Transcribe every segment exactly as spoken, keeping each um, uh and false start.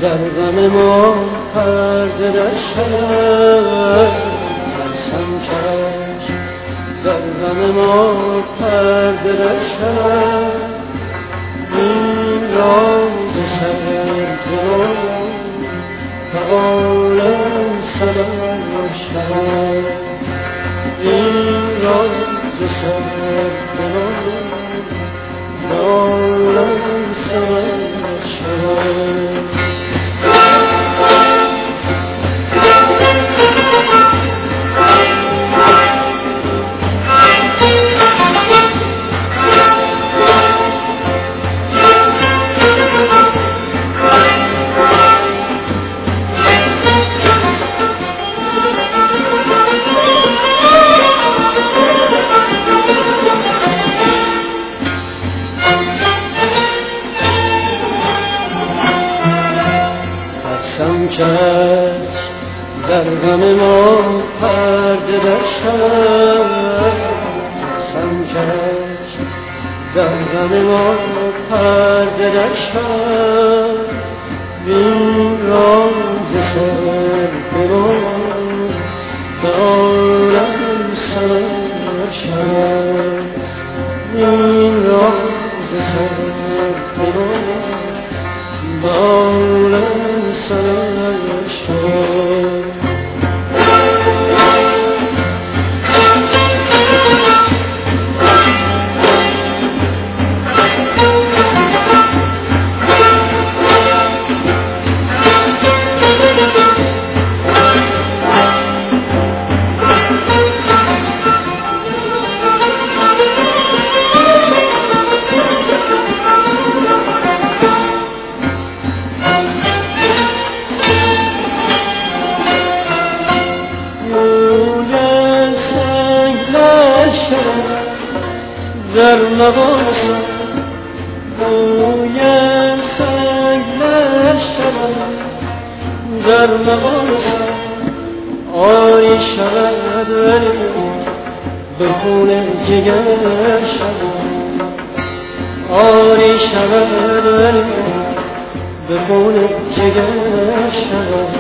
در غم ما پرده در شب ترسم چشم در غم ما پرده در شب این راز سر کنم فعالم سلام شب این راز سر کنم فعالم سلام شب چشم در غم ما پرده در شب ترسم چشم در غم ما پرده در شب این راز سر کنم به عالم سر شب این راز سر کنم به عالم سر شب در لباسم بوی سنگ نشود در لباسم آری شود ولی به خون جگر شود آری شود ولی به خون جگر شود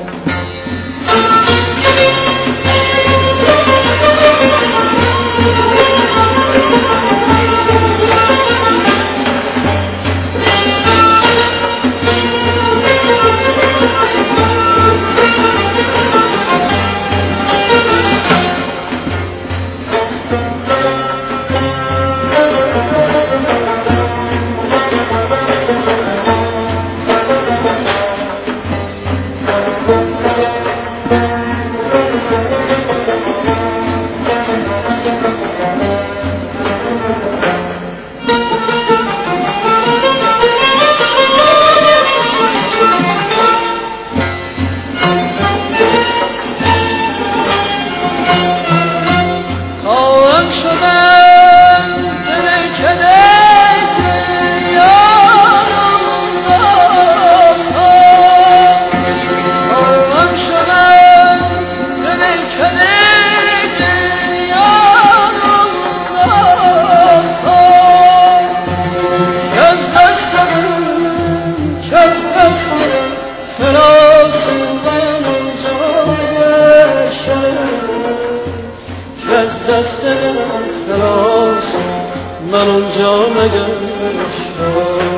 دست من خلاص من اونجا مگشتم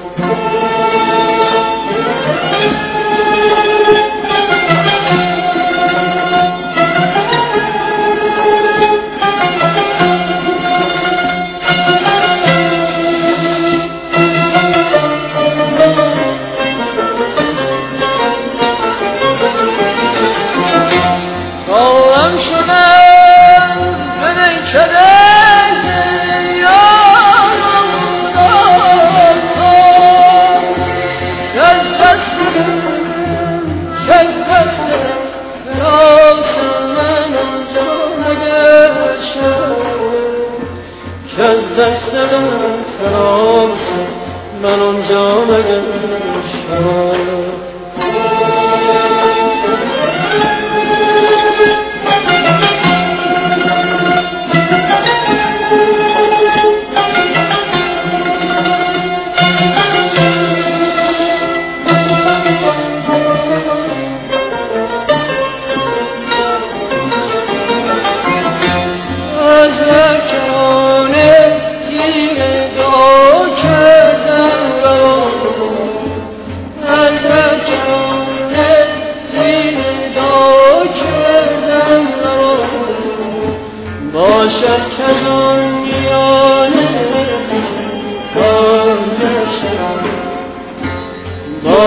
از دست من خلاص من اونجا مگشتم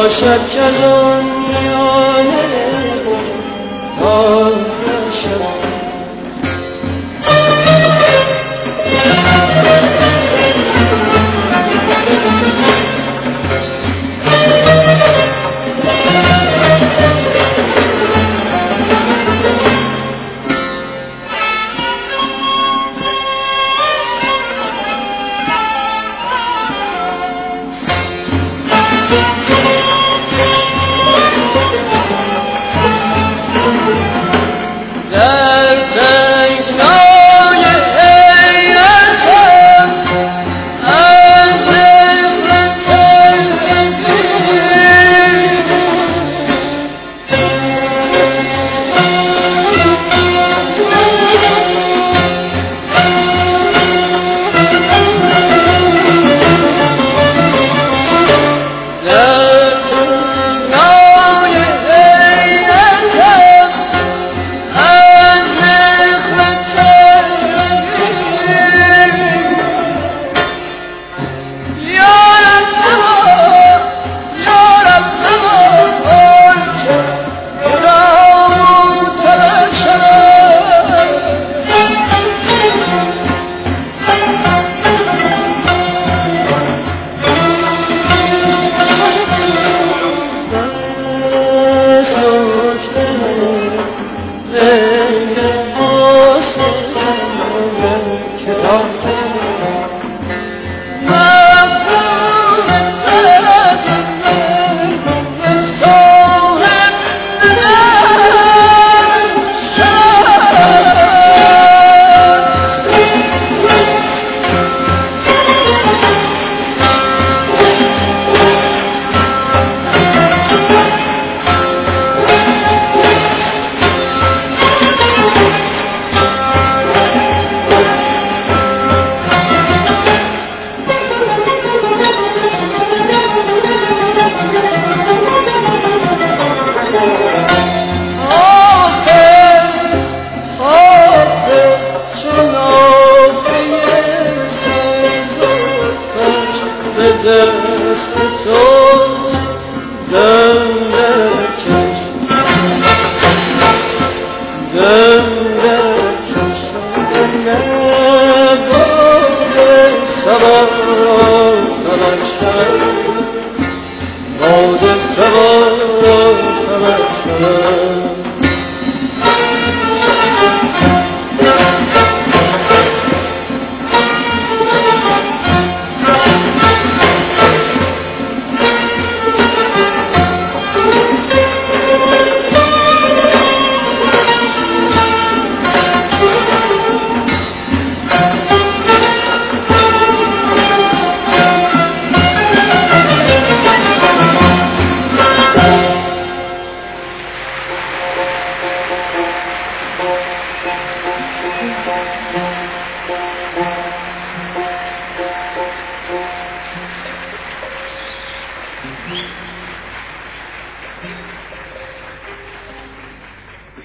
باشد که دنیای باشد دست تو دم درکش دم درکش نبود سبا خبر شد باد سبا خبر شد Thank you.